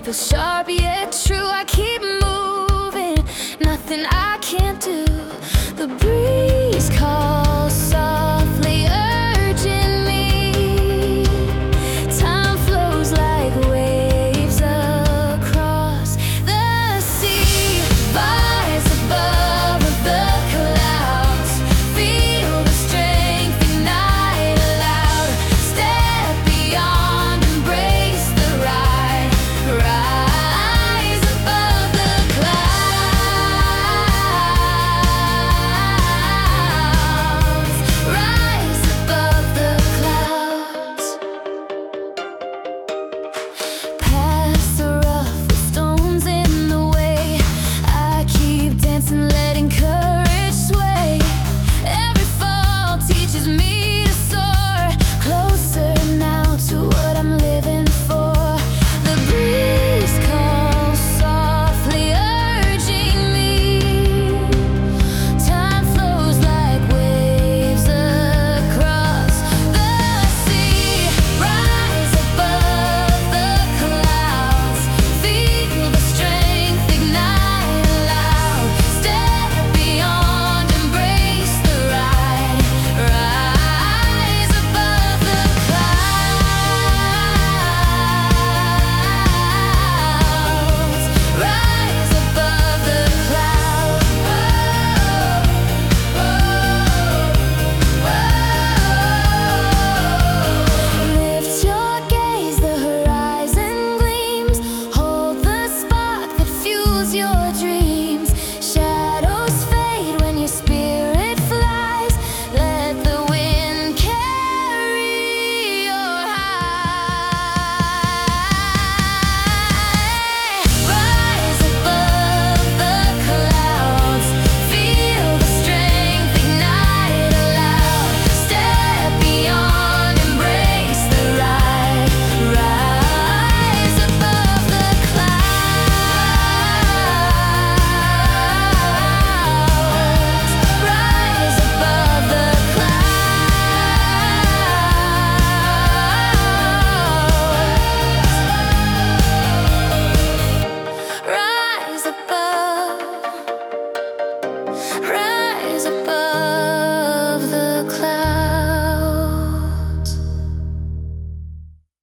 feels sharp yet true. I keep moving, nothing I can't do. The breeze calls softly, urging me. Time flows like waves across the sea. Rise above the clouds, feel the strength ignite aloud. Step beyond, embrace the ride. Rise above the clouds. Rise above the clouds. Past the rough with stones in the way. I keep dancing, letting courage sway. Every fall teaches me to soar closer now to what I'm living for. The breeze calls softly, urging me. Time flows like waves across the sea. Rise above the clouds, feel the strength ignite aloud. Step beyond, embrace the ride. Rise above the clouds. Rise above the clouds. Lift your gaze, the horizon gleams. Hold the spark that fuels your dreams. Shadows fade when your spirit flies. Let the wind carry your high. Rise above the clouds, feel the strength ignite aloud. Step beyond, embrace the ride. Rise above the clouds. Rise above the clouds. Rise above.